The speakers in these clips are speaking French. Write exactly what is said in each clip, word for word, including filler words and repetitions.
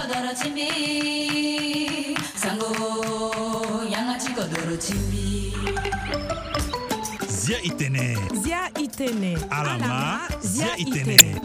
kodoro chimbi sango yangachi kodoro chimbi Zia itene Zia itene Alama Zia itene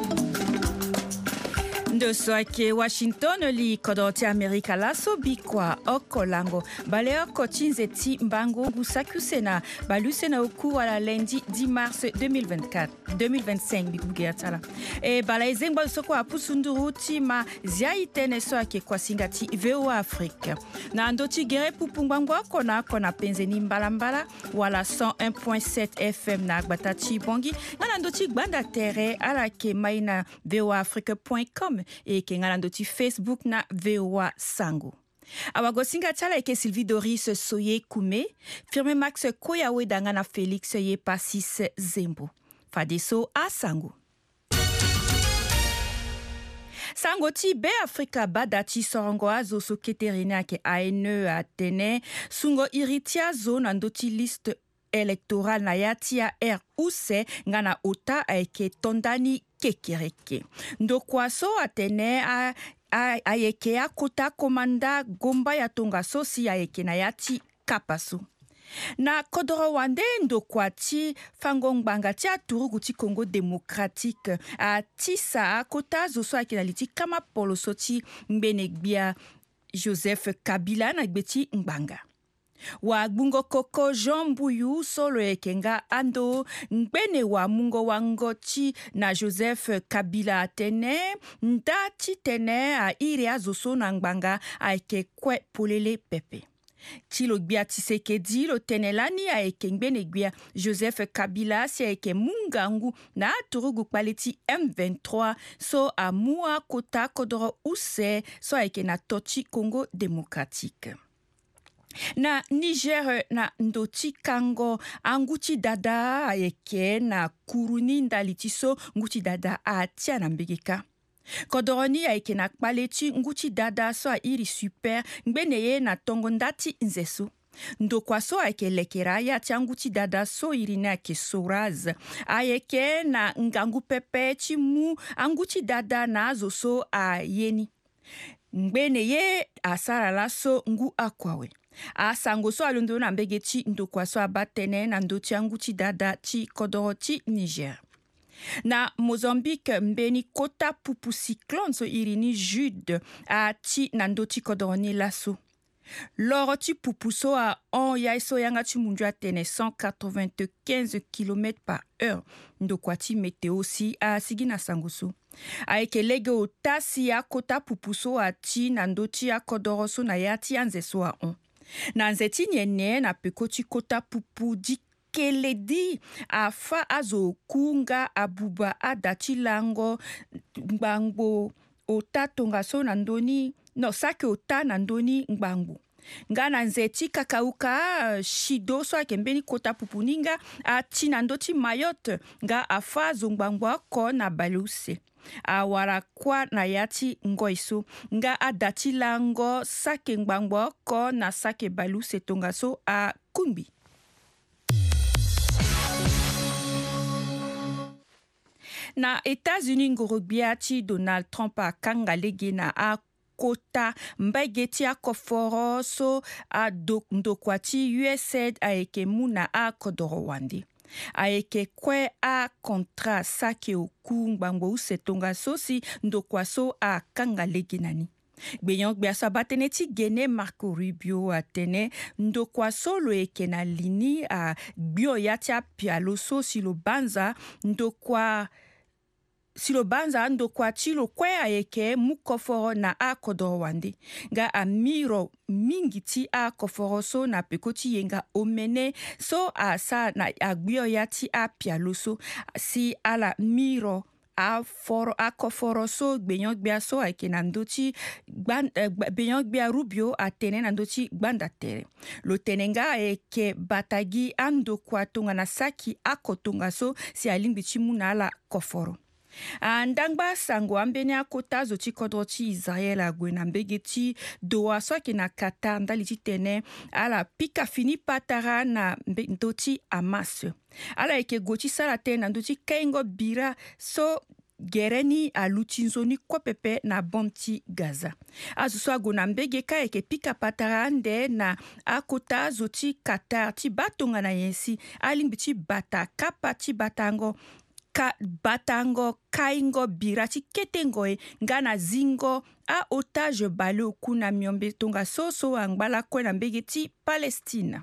Ndo swake Washington li kodoti Amerika la sobikwa okolango baleo kochinze ti mbango gusakusena balusena oku wala lundi dix mars deux mille vingt-quatre deux mille vingt-cinq bikugeatala e balaize ngba soko apusunduru ti ma zia itene swake kwa singati V O A Afrique na ndoti gere pupungwangwa kona kona penzeni mbalambala wala cent un point sept F M na gbatati bongi na ndoti gbanda tere ala ke maina V O A Afrique point com e kengala ndoti Facebook na V O A Sango. Awagosinga tala eke Sylvie Doris Soye Kume, firme Max Koyawe dangana Félix Ye Passis Zembo. Fadeso a Sango. Sango ti be Afrika badati sorongo azo so keterina ke A N E Atene, sungo iritia zo nandoti liste electoral na yatia R U C ngana ota aeke tondani kekereke. Ndo kwaso Atene a ayeke a kota komanda gomba ya tonga sosi ayeke na yati kapasu. Na kodoro wande ndo kwati fangongbanga ti aturugu ti Congo démocratique a tisa a kota zoso ayeke na liti kama polo so ti ngbenegbia Joseph Kabila na gbeti ngbanga. Wa bungo koko Jean Mbuyu solo ekenga ando ngbene wa mungo wangoti na Joseph Kabila Atene ndati tene a ire azoso na ngbanga aike kwe polele pepe. Tilo gbia Tshisekedi lo tenelani a eke ngbene gbia Joseph Kabila si aike mungangu na turugu paleti M vingt-trois so a mua kota kodoro use so aike na tochi Congo démocratique. Na Niger na ndoti kango anguti dada ayeke na kuruni ndalitiso nguti dada atia na mbegeka. Kodoroni ayeke na kpaleti nguti dada so a iri super ngeneye na tongo ndati nzesu. Ndokwa so ayeke lekera ya tia nguti dada so iri na ke soraz. Ayeke na ngangu pepe chimu anguti dada na azo so a yeni. Ngeneye asara la so ngu akwawe. A sango so alundo na mbege ti ndokwa so abatene na ndoti anguti dada ti kodoro ti Niger. Na Mozambique mbeni kota pupu cyclone so irini jude a ti na ndoti kodoro ni laso. Loro ti pupu so a on ya so yanga ti mundu atene cent quatre-vingt-quinze kilomètres par heure. Ndokwa ti meteo si a sigi na sango so. Aeke lege o tasi a kota pupu so a ti na ndoti a kodoro so na ya ti anze so a on. Na nzeti nyene na pekoti kota pupu di keledi afa azo kunga abuba adati lango ngbango ota tonga so na ndoni no sake ota na ndoni ngbango. Nga na nzeti kakauka shido so akembeni kota pupu ninga ati na ndoti Mayotte nga afa zongbango ko na baluse. Awara kwa na yati ngoiso nga adati lango sake ngbangbo ko na sake balu setonga so a kumbi. Na États-Unis ngorobiati Donald Trump a kanga lege na a kota mbageti a koforo so a ndokwati U S A I D a eke muna a kodoro wandi. Aeke kwe a kontra sake oku ngbangbo usetonga sosi ndokwa so a kanga leginani. Gbeyon gbeasa batene ti gene Marco Rubio atene ndokwa solo eke na lini a gbio yati a pialo so silo banza ndokwa silo banza ndokwa chilo kwe aeke mukoforo na a kodoro wande. Ga amiro mingi ti a koforo so na pekoti yenga omene so a sa na agbio yati a pialo so si ala miro a foro a koforo so gbeyon gbia so aeke na ndoti gbeyon gbia Rubio atene na ndoti gbanda tere. Lo tenenga eke batagi andokwa tonga na saki a kotonga so si alimbi chimu na ala koforo. Andangba sango ambeni akota zoti kodroti Israel agwe na mbege ti doa so ke na Qatar ndali ti tene ala pika fini patara na ndoti Hamas. Ala eke goti sala te na ndoti kaingo bira so gereni a lutinzoni kopepe na bomti Gaza. Azo so agona mbege ka eke pika patarande na akota zoti Qatar ti batonga na yensi alimbi ti bata kapa ti batango ka batango kaingo birati ketengo e ngana zingo a otage bale okuna miombe tonga soso angbala kwe na mbege ti Palestina.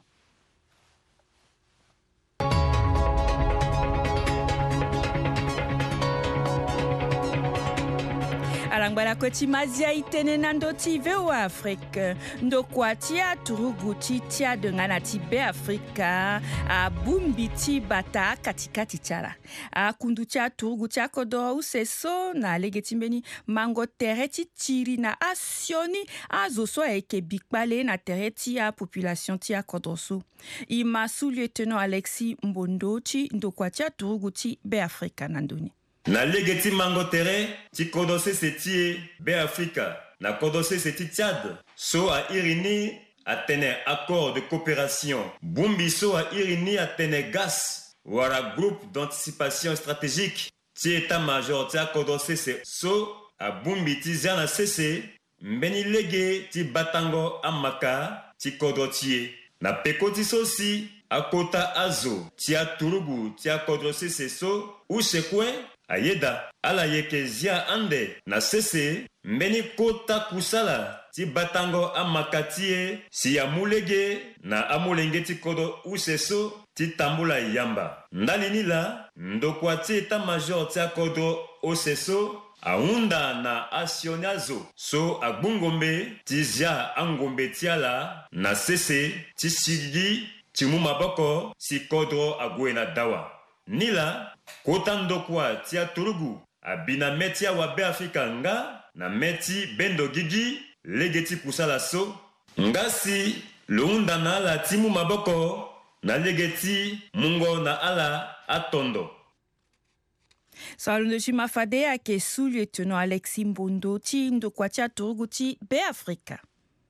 Alangbala kweti mazia itene nando ti V O A Afrique. Ndo kwa tia turugu ti tia de ngana ti be Afrika a bumbi ti bata katikati chala. A kundu tia turugu tia kodo useso na legetimbeni mango tere ti tiri na asioni a zoso eke bikbale na tere ti a population ti a kodroso. Ima sous lieutenant Alexis Mbondo ti ndo kwa tia turugu ti be Afrika nandoni. Na legeti mango tere, ti kodose se tie be Afrika, na kodose se ti Tchad, so a irini a tene accord de coopération. Bumbi so a irini a tene gas, wara groupe d'anticipation stratégique. Ti état-major ti a kodose se so a bumbi ti zana sese, mbeni lege ti batango amaka ti kodrotie. Na pekoti so si, a kota azo, ti a turugu ti a kodose se so, ou se kwen, ayeda ala yeke zia ande na sese mbeni kota kusala ti batango amakatie si amulege na amulenge ti kodo useso ti tambula yamba. Ndalini la ndokwa ti état-major ti akodo oseso aunda na asionazo so agbungombe ti zia angombe ti ala na sese ti sigi ti mu maboko si kodro agwe na dawa. Nila kota ndokwa tia turugu abina metia wa be Afrika nga na meti bendo gigi legeti kusala so ngasi luunda na ala timu maboko na legeti mungo na ala atondo. Salundo chimafade ake sous lieutenant Alexis Mbondo ti ndokwa tia turugu ti be Afrika.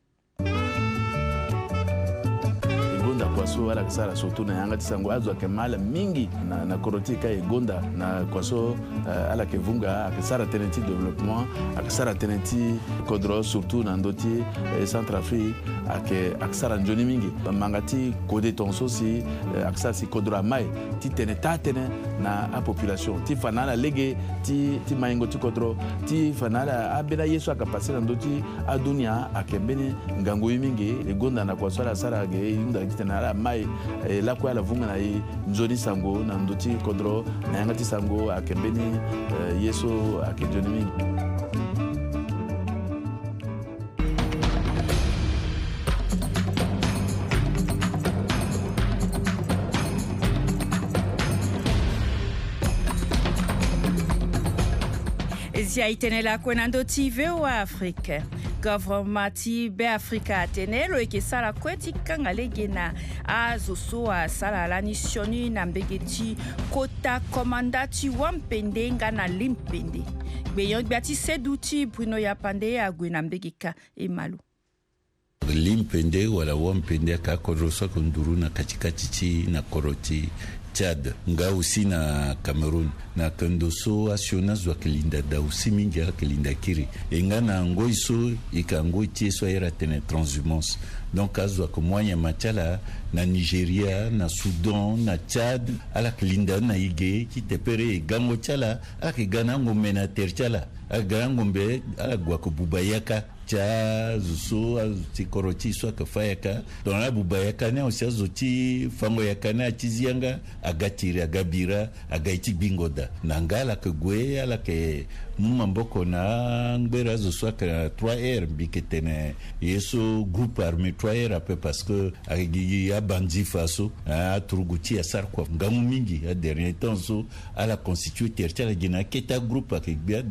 Gonda kwaso ala kisara soto na yanga tisango azo akemala mingi na na korotika e gonda na kwaso uh, ala kevunga akisara tenenti développement akisara tenenti kodro surtout na ndoti eh, Centrafrique ake akisara njoni mingi mangati kode tonso si uh, akisara si kodro mai ti teneta tene na a population ti fanala lege ti ti maingo ti kodro ti fanala abela yesu akapasi na ndoti adunia akebeni ngango mingi e gonda na kwaso ala sara ge yunda tenala mai eh, la kwa la vunga na i nzoni sango na ndoti kodro na yanga ti sango akembeni eh, yeso akenjoni mingi. Zia itenela kwenando ti V O A Afrique. Government ti be Afrika atene lo eke sala kweti kanga lege na azo so a sala la nisioni na mbege ti kota komanda ti wampende nga na limpende. Beyon biati sedu ti Bruno Yapande agwe na mbege ka e malu. Limpende wala wampende ka kodrosa kunduru na katikati ti na koroti Tchad, nga aussi na Cameroun, na kandoso asiona zwa kelinda da aussi mingi ya kelinda kiri. E nga na ngoi so, ika ngoi tie so era tene transhumance. Donc azwa ko mwanya machala na Nigeria, na Soudan, na Tchad, ala kelinda na ige, ki tepere gango chala, ala ke gana ngombe na ter chala. Ala gana ngombe, ala gwa ko bubayaka. Cha zuso ti koroti so ka fayaka don la bubayaka ne osia zoti fango yakana atizianga agatiri agabira agaiti bingoda nangala ke gwe ala ke mumamboko na ngbera zuso ka trois R biketene yeso groupe armé trois R ape parce que agigi ya bandi faso a truguti asar kwa ngamu mingi a dernier temps so ala constituer tertiara gina keta groupe akibia da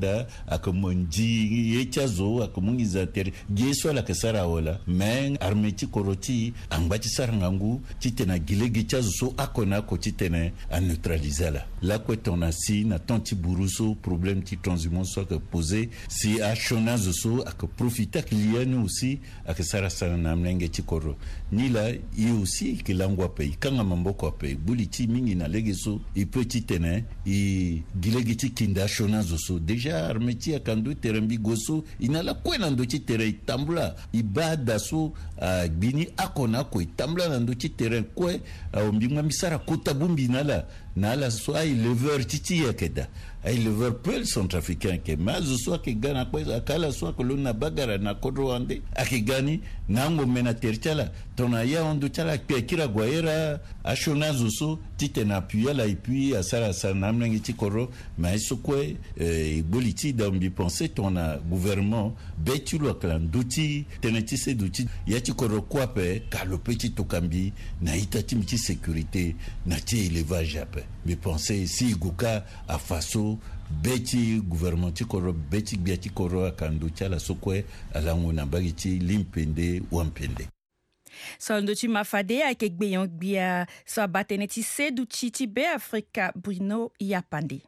akamonji yechazo akamungiza tere geso la kasara wala men armeti koroti angbachi sarangangu titena gilegi chazo so akona ko titena a neutraliser la la kwetona si na tanti buruso problème ti transhumance so que poser si a chonazo so ak profiter klienu aussi ak sara sara na mlenge ti koro ni la i aussi que langwa pay kanga mamboko pay buliti mingi na legeso i petit tene i gilegi ti kinda chonazo so déjà armeti akandu terembi goso inala kwena ndo ti tere tambula ibada so uh, bini akona ko tambula na ndo ti tere kwe uh, mbingwa misara kota bumbi nala nala so ay lever titi yakeda ay lever pel centrafricain ke mazo so ke gana kwa akala so ko lona bagara na kodro ande akigani nango mena terchala tona ya ondo chala pe kira gwaera ashonazo so tite na puya la ipui asara sana mnengi tikoro maiso kwe e boliti dambi penser tona gouvernement betulo klanduti teneti se duti ya tikoro kwa pe kalopeti tokambi na itati mti sécurité na ti élevage ape mais penser si guka a faso beti gouvernement tikoro beti biati koro akandu chala sokwe alango na bagiti limpende wampende so ndo ti mafade ayeke gbe yon gbia so abatene ti sedu ti ti be Afrika Bruno Yapande.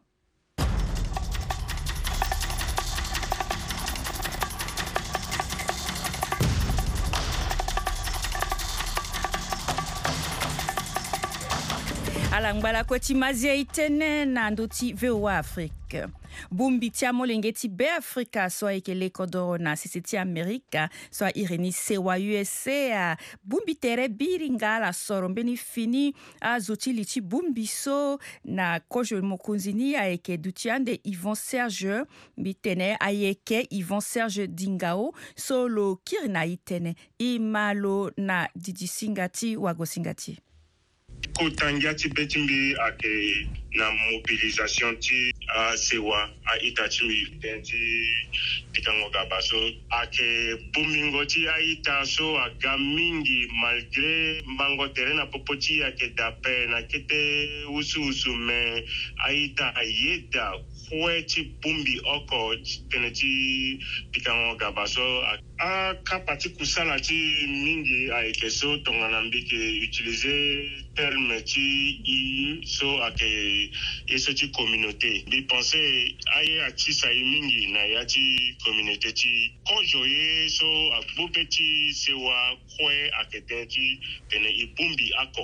ala ngbala koti mazia itene na ndo ti V O A Afrique. Bumbi tia molenge ti be Afrika so ayeke leko doro na sisi ti Amerika so ireni sewa U S A bumbi tere biri nga la soro mbeni fini a zoti li ti bumbi so na kojo mokonzi ni ayeke duti ande Yvon Serge mbitene ayeke Yvon Serge Dingao so lo kiri na itene ima lo na didi singati wago singati. Kotangia ti betimbi ake na mobilisation ti a sewa a ita ti tenti pikango gabaso ake bumingo ti a ita so aga mingi malgré mbango terena popoti ake dape na kete usu usu me a ita yeda kwe ti bumbi oko tene ti pikango gabaso a kapati kusala ti mingi a eke so tongana mbike utiliser terme ti i so ake yeso ti communauté bi penser aye ati sa mingi na ya ti communauté ti kojo ye so agbobe ti sewa kwe ake tene ti tene i bumbi ako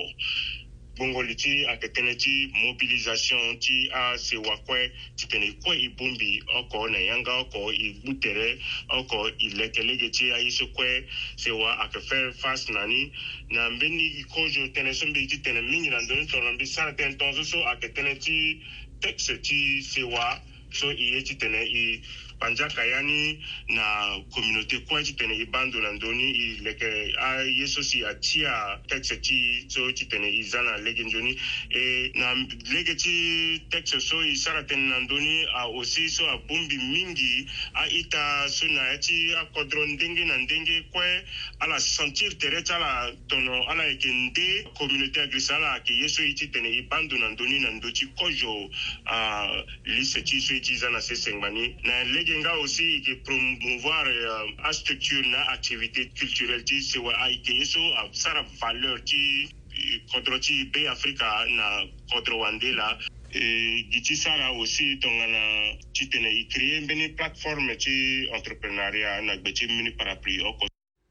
bongoli ti ake tene ti mobilisation ti a sewa kwe ti tene kwe i bumbi oko na yanga oko i butere oko i lekelege ti a yeso kwe sewa ake faire face nani na mbeni i kojo tene so mbi ti tene mingi na ndoni tono mbi sara tene tonso so ake tene ti texte ti sewa so i ye ti tene i panjaka yani na communauté kwa ti tene i bando na ndoni i leke a yeso si a tia texte ti so ti tene i zana lege njoni e na lege ti texte so i sara tene na ndoni a aussi so a bumbi mingi a ita so na ya ti a kodro ndenge na ndenge kwe ala sentir tere ti ala tono ala yeke nde communauté agrisa ala ayeke ye so ye ti tene i bando na ndoni na ndo ti kozo a lise ti so ye ti za na sesengbani na lege nga aussi yeke promouvoir uh, a structure na activité culturelle ti sewa ayeke ye so a sara valeur ti kodro ti be Afrika na kodro wande la e gi ti sara aussi tongana ti tene i créer mbeni plateforme ti entrepreneuriat na gbe ti mini parapluie oko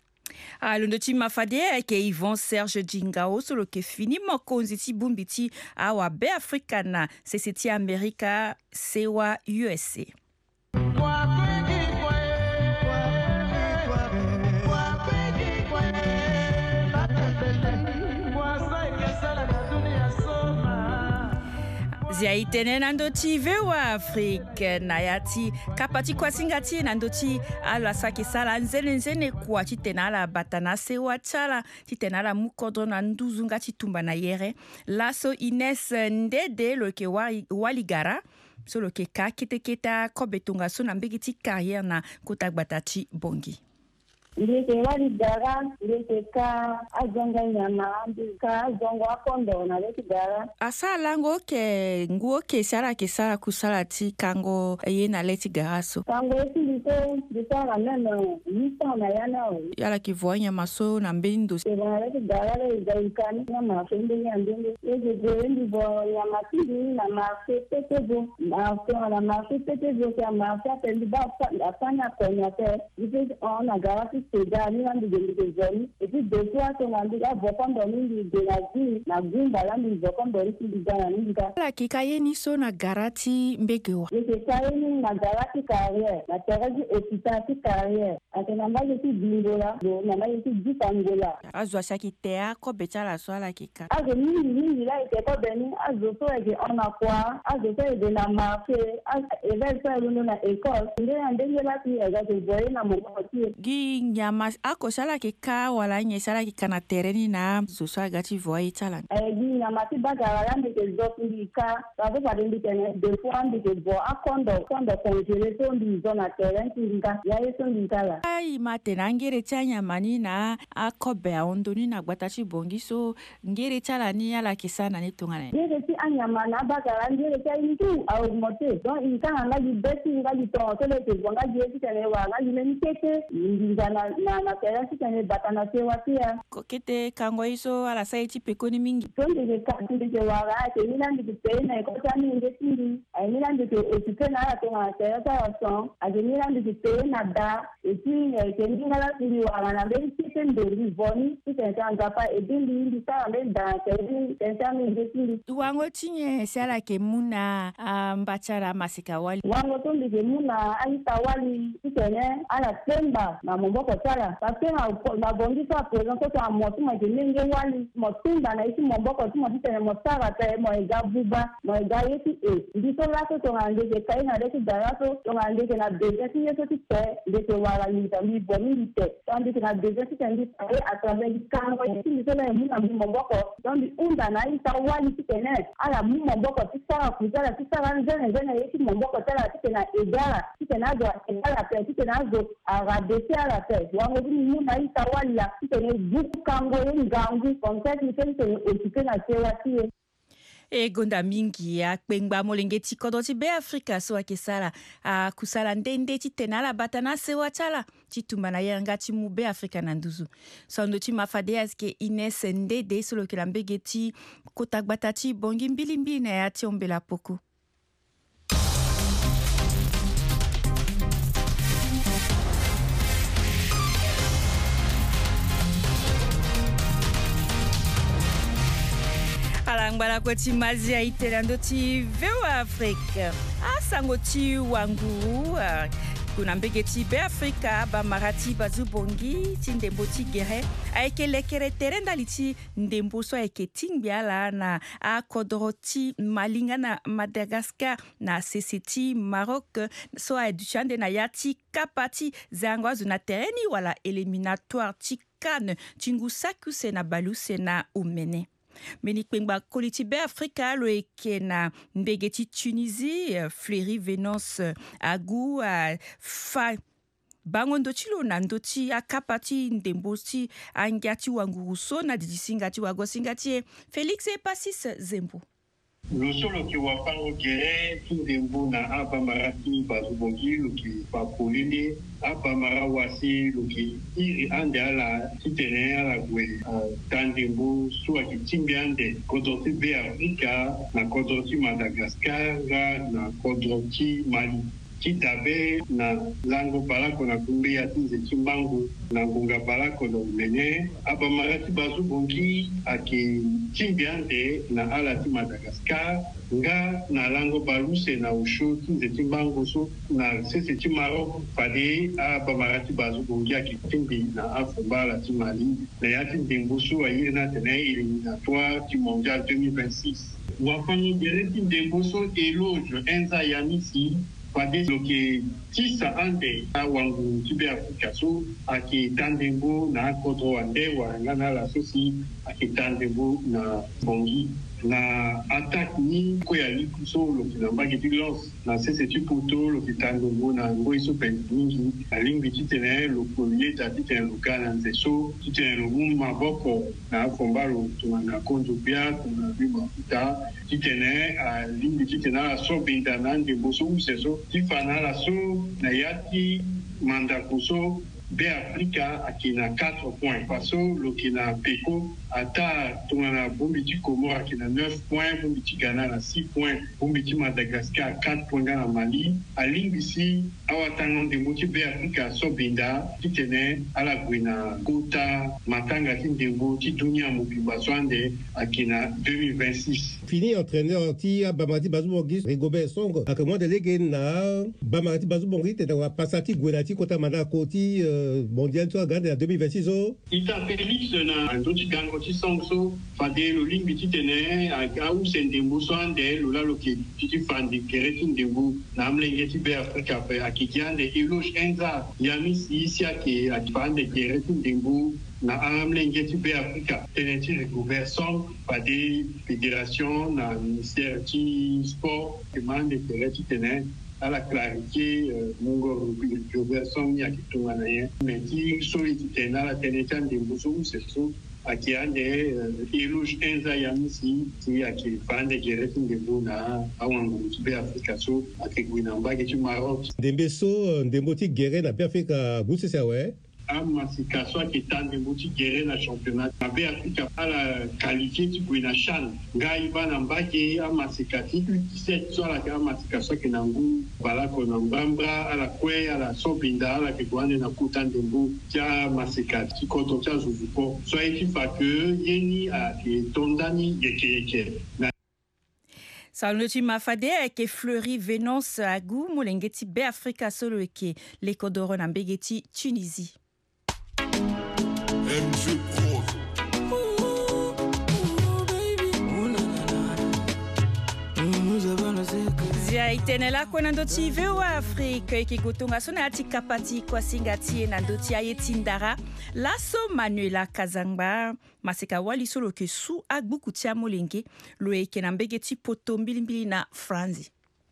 alondo ti mafade ayeke Yvon Serge Dingao so lo yeke fini mokonzi ti bumbi ti awa be Afrika na sese ti Amerika sewa U S A. Zia itene na ndo ti V O A Afrique na ya ti kapa ti kuasinga ti na ndo ti ala saki sala nzene nzene kua ti tene ala bata na sewa ti ala ti tene ala mu kodro na nduzu nga ti tumba na yere laso Ines Ndede lo yeke waligara so lo yeke ka keteketa kobe tonga so na mbege ti carrière na kota gbata ti bongi. ndike wali gara ndike ka azonga nyama ndika azonga akondo na leti gara asa lango ke nguo ke sara ke sara kusala ti kango ye na leti gara so kango eti ndike ndika meme nisa na yana o yala ki vonya maso na mbendo ke na leti gara le gaikani na mafende ya ndenge eze je ndi bo ya matindi na mafe petezo na kwa na mafe petezo ya mafe pendi ba afanya konya te ndike ona gara ti seda ni na ndike ndike zoni eti detua to na ndike bokondo ni de la zi na gumba la ni bokondo ti ndika ni ndika la ki kayeni so na garati mbegewa ete kayeni na garati carrière na terrasse hôpital carrière atena mbaje ti bingola do na mbaje ti jitangola azwa shaki tea ko betala swala kika azo mingi mingi la ite ko beni azo so ege ona kwa azo so ege na marché eve so ege na école nde ndenge la ti ega te boye na mo ti gi nyama ako shala kika wala nye shala kika na tereni na zo so agati voye tala eh gi nyama ti bagara la ndike zo ndika ba ko ba ndike ne de fois ndike bo akondo kondo congelé so ndi zo na terrain ndika ya yeso ndika la ai matena ngere chanya mani na akobe ondoni na gbatachi bongi so ngere chala ni ala kisana ni tungane ngere ti anyama na bagara ngere ti intu augmenté donc il kan nga di beti nga di to so le te bonga di ti tene wa nga di meni kete ndinga na na na terrain ti tene batana te watia kokete kango iso ala sai ti pekoni mingi so ndike ka ndike wa ga te ni na ndike te na ko tani ndike ndi ai ni na ndike ekite na ala to na terrain ta so ade ni na ndike te na da eti ke ndinga la ti wa na be ti te ndori boni ti te tanga pa e bindi ndi ta le da te ni te tani ndike wango tinye sala ke muna mbachara masika wali wango to ndike muna aita wali ti tene ala temba na momboko tala parce que na bongi to présent to a motu ma ke nenge wali motumba na isi momboko to mo ti tene mo tara te mo ega buba mo ega yeti e ndi to la to ngande ke kai na de ti dara to ngande ke na deje ti yeso ti te de ke wala ni ta mi bo ni te tandi ke na deje ti tendi pare a travers di kango ti ni to na mu na momboko tandi unda na ita wali ti tene ala mu momboko ti sara kuzala ti sara nzene nzene yeti momboko tala ti tena egara ti tena do egara pe ti tena do arabese ala pe wango ni mu na ita wali ya ti tene buku kango ye ngangu kontek ni tene tene otike na sewa ti e gonda mingi ya kpengba molenge ti kodo ti be Afrika so akesala a kusala ndende ti tena la batana sewa chala ti tumba na yanga ti mu be Afrika na nduzu sondo ti mafade aske Ines Ndede solo ke la mbege ti kota gbata ti bongi mbili mbili na ya ti ombela poko alangbala ko ti mazia itelando ti V O A Afrique asango ti wangu kuna mbege ti be Afrika ba marati bazu bongi ti ndembo ti gere ayeke lekere tere ndali ti ndembo so ayeke tingbi ala na akodro ti malinga na Madagascar na sese ti Maroc so ayeduti na ya ti kapa ti zango azo na tereni wala éliminatoire ti CAN ti ngu saku se na balu se na umene meni kpengba koliti be Afrika lo eke na mbege ti Tunisie Fleury Venance agu a fa bangondo ti lo na ndo ti akapa ti ndembo ti angia ti wanguru so na didi singa ti wago singa ti e Félix Epasis Zembo lo solo ki wafango gere ti ndembo na abamara ti bazubongi lo ki bakolini abamara wasi lo ki iri ande ala ti tene ala gue ta ndembo so ayeke timbi ande kodro ti be Afrika na kodro ti Madagascar ga na kodro ti Mali ti dabe na lango balako na kumbia ti nze ti mbangu na ngunga balako na umene abamara ti bazubongi ayeke timbi ande na ala ti Madagascar nga na lango baluse na usho ti nze ti mbangu so na sese ti Maroc fade abamara ti bazubongi ayeke timbi na afumba ala ti Mali na ya ti ndembo so airi na tene éliminatoire ti mondial deux mille vingt-six wafango gere ti ndembo so eloge enza yamisi fade lo ke ti sa ande awangu ti be Afrika so ayeke tandembo na akodro ande wanga na ala so si ayeke tandembo na bongi na attaque ni ko ya likuso lo kinamba ki lance na sese tu poto lo kitando na ngoi so penzingi alingi titene lo polier ta titene lo kana nzeso titene lo mumma boko na kombalo tuna konzo bia tuna bima ta titene alingi titene la so binda nande boso useso tifana la so na yati mandakuso Be Africa akina quatre points. Paso lokina Peko ata tungana Bombiti Comore akina neuf points, Bombiti Ghana na six points, Bombiti Madagascar quatre points na Mali. Alimbisi awatangon de moti Be Africa sobinda titene ala gwina Kota Matanga Tindembo ti dunia mobimba swande akina deux mille vingt-six. Fini entraîneur ti Bamati Bazubongi Rigobert Song akamwa délégué na Bamati Bazubongi te wa pasati gwina ti Kota Manako ti mondial to gande en deux mille vingt-six o ita Felix na ndoti gango ti songso fade lo limbi ti tene a u sendembo swande lo la lo ke ti fandi kereti ndembo na amlenge ti Be Africa pe akikiande Eloge Enza yamis isia ke akifande kereti ndembo na amlenge ti Be Africa tene ti Rigobert Song fade fédération na ministère ti sport demande kereti tene à la clarité mungo Rigobert Song ya kitunga na ye meti so itena la tenetan de mbuso seso akiande Eloge Enza ya misi ti akifande gereti ndembo na awangu Be Africa so akigwina mbage ti Maroc ndembe so ndembo ti gere na Be Africa guse sawe amasika so akitande mbuti gere na championnat na Be Africa ala qualifié ti gwina chan ngai bana mbage amasika ti U dix-sept so ala amasika so ke nangu bala ko na mbambra ala kwe ala sobinda ala ke gwande na kutande mbu tia masika ti koto tia zuzuko so eti fa que yeni a ke tondani yeke yeke na Salonoti mafade ke Fleury Venance Agou molengeti Be Africa solo ke l'Ekodoro na mbegeti Tunisie. M G Pro. Zia itenela kwa ndoti vewa Afrika ikikutunga sona ati kapati kwa singati na ndoti ayetindara laso Manuela Kazangba maseka wali solo ke su agbuku tia molenge loeke na mbegeti poto mbilimbili na Franzi.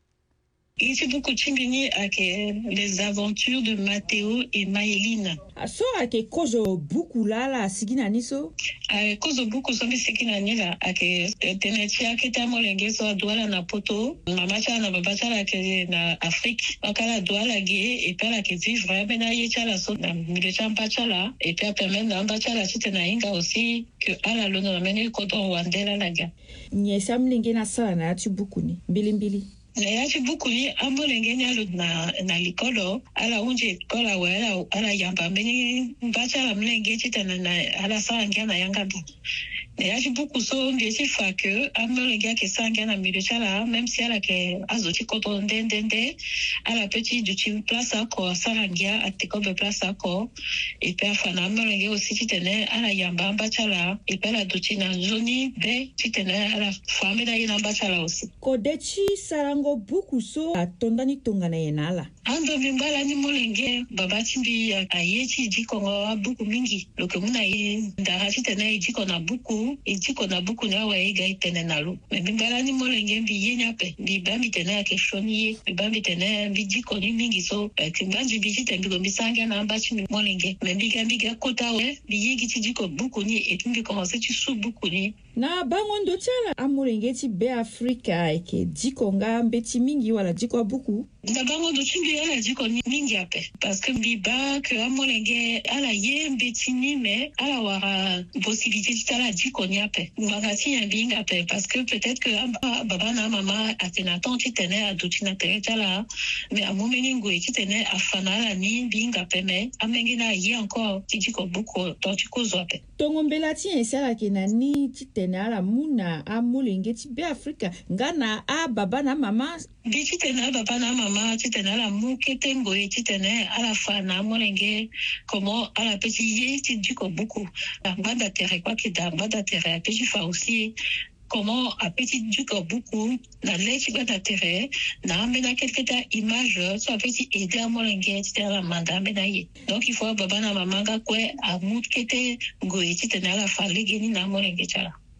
Il fait beaucoup de chimbini avec les aventures de Mathéo et Maëline. So ake kozo buku lala sigina niso? Avec kozo buku sombi sigina nila avec tenetia kita molenge so douala na poto, mamacha na babacha la ke na Afrique. Akala douala ge et puis la ke vivre bena yecha la so na milecha mpacha la et puis permettre na mpacha la site na inga aussi que ala lona meni koto wandela laga. Nyesa mlenge na sala na atu buku ni mbilimbili. Na yachi buku ni ambo lengeni alu na na likolo ala unje kola wala ala yamba meni mbacha la mlenge chita na ala sanga na yangaba. Na yachi buku so ndesi fa que ambo lengeni ke sanga na milecha la même si ala ke azoti koto ndendende ala petit du chi place ko sarangia atikobe place ko et puis afana ambo lengeni aussi chitene ala yamba mbacha la et puis la duchi na zoni be chitene ala fami da ina mbacha la aussi. Kodechi sarang buku so atondani tongana yenala ando mimbala ni molenge babati mbi ayechi jiko nga buku mingi loke muna ye ndahati tena jiko na buku jiko na buku na wa ega itene nalo mimbala ni molenge mbi yenya pe mbi bambi tena ke shoni mbi bambi tena mbi jiko ni mingi so timbanji mbi jite mbi gombi sanga na ambachi molenge mbi gambi ga kota we mbi yegi ti jiko buku ni et mbi commencer ti su buku ni na bangondo tiala amolenge ti Be Africa eke jiko nga mbeti mingi wala jiko buku na bangondo chimbi ala jiko mingi ape parce que biba que amolenge ala ye mbeti ni me ala wara possibilité ti ala jiko ni ape magati ya binga ape parce que peut-être que baba na mama atena tonti tene aduti na tere tala mais a momeni ngwe ti tene afana la ni binga ape me amenge na ye encore ti jiko buku tonti kozo ape tongombela ti esala ke na ni ti tene ala muna amolenge ti Be Africa ngana a baba na mama bi ti tene baba na mama ti tene ala mukete ngoye ti tene ala fana molenge comment ala petit ye ti jiko buku ngada tere kwa ki da ngada tere petit fa aussi comment a petit jiko buku na lechi ngada tere na mena quelque ta image so a petit aider molenge ti tene ala manda mena ye donc il faut baba na mama ga kwe a mukete ngoye ti tene ala fa legeni na molenge chala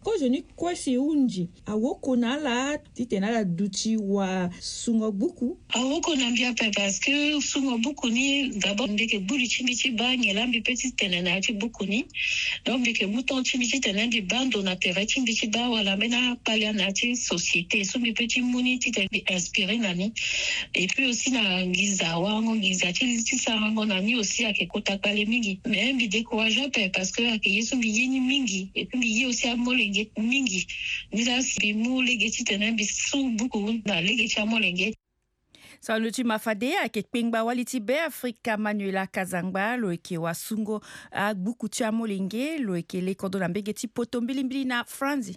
ko joni kwesi unji awoko na la titena la duchi wa sungo buku awoko na mbia pe parce que sungo buku ni d'abord ndeke buli chimbichi ba ngelambi petit tenena chi buku ni donc ndeke muton chimbichi tenena di bando na tere chimbichi ba wala mena pale na chi société so mi petit muni ti te inspiré nani et puis aussi na ngiza wango ngiza chi ti sarango nani aussi akekota pale mingi mais mbi décourager pe parce que akeyeso mbi yeni mingi et puis mbi aussi amole mingi nila simu legeti tena bisu buku na legeti amolenge sa nuti mafade ake pingba waliti be Afrika Manuela Kazangba lo eke wasungo a buku tia molenge lo eke le kodo na mbegeti poto mbili mbili na Franzi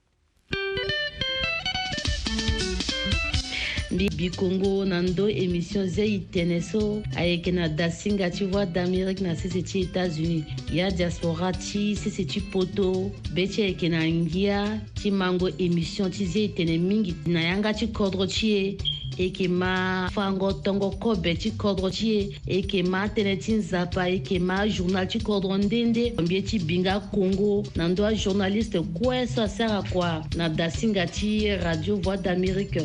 Bibi Congo nando émission zai teneso avec na dasinga tu vois d'Amérique na c'est États-Unis ya diaspora ti c'est poto beche avec na ngia ti mango émission ti zai tene mingi na yanga ti kodro ti e ke ma fango tongo ko be ti kodro ti e ke ma tene ti zapa e ke ma journal ti kodro ndende mbie ti binga Congo nando journaliste quoi ça sert à quoi na dasinga ti radio voix d'Amérique.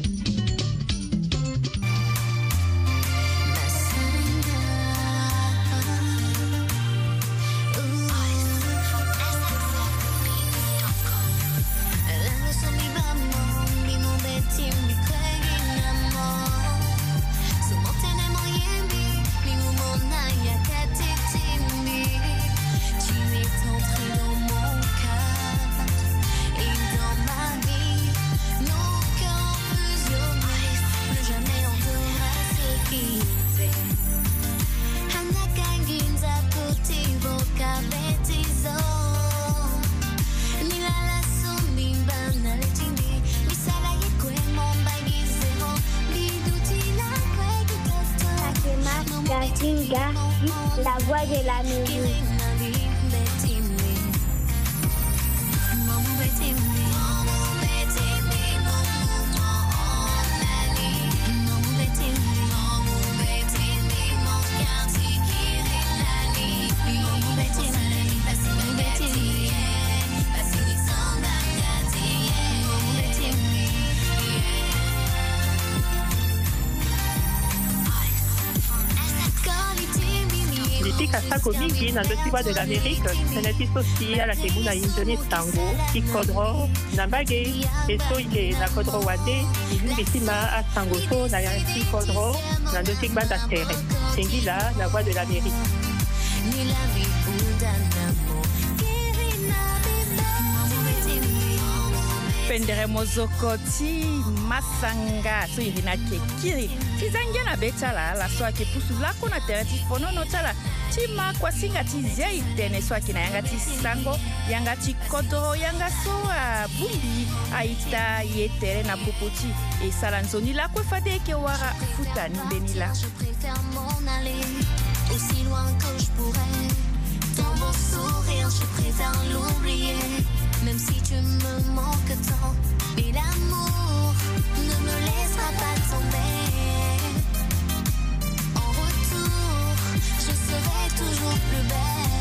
La voix de la musique. Kasako mingi na ndoki voix de l'Amérique teneti sosi ala ke muna injoni tango ki kodro na mbage eso ike na kodro wade ilumbi nsima asango so na yansi kodro na ndoki banda tere tengila la voix de l'Amérique. Pendere mozoko ti masanga so irina ke kiri tizangia na betala la so ake pusu lako na tere ti fonono tala ti ma kwa singa ti zia itene so ake na yanga ti sango yanga ti kodro yanga so a bumbi a ita yetere na popoti e sala nzoni lako fade ke wara futa ni benila aussi loin que je pourrais dans mon sourire je préfère l'oublier. Même si tu me manques tant, mais l'amour ne me laissera pas tomber. En retour, je serai toujours plus belle.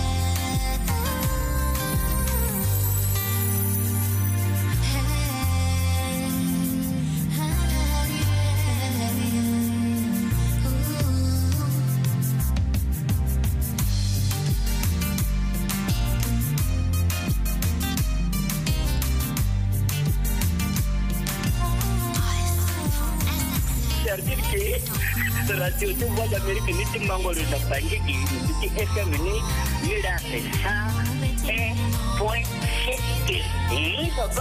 Radio tu voix d'Amérique ni ti mangolo na bangi ki ti F M ni ni la ça et point sept et papa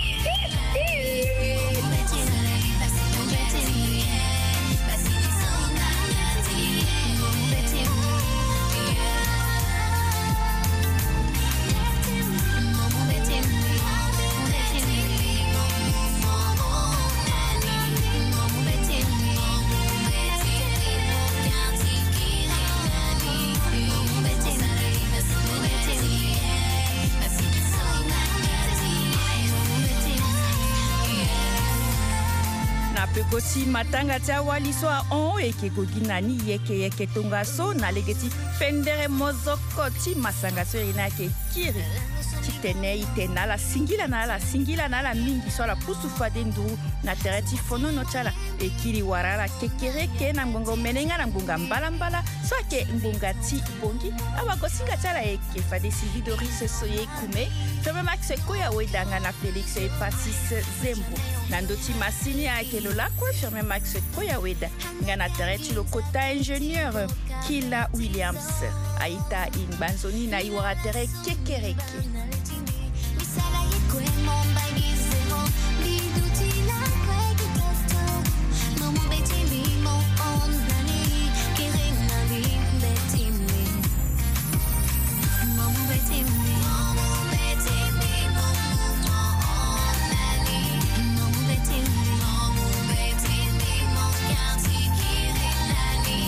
Pekoti matanga tia waliso a on eke goginani yeke yeke tonga so na legeti pendere mozoko ti masanga so ina ke kiri titene itena la singila na la singila na la mingi so la pusu fade nduru na tereti fono no chala ekili warara kekereke na ngongo menenga na ngonga mbala mbala so ke ngonga ti bongi awa kosinga chala eke fade Sylvie Doris soye kume Femme Max koya wedanga na Felix e Pasis Zembo nandoti masini akelo la kwa Femme Max koya weda ngana tereti lo kota ingénieur Kila Williams aita in banzoni na iwara tere kekereke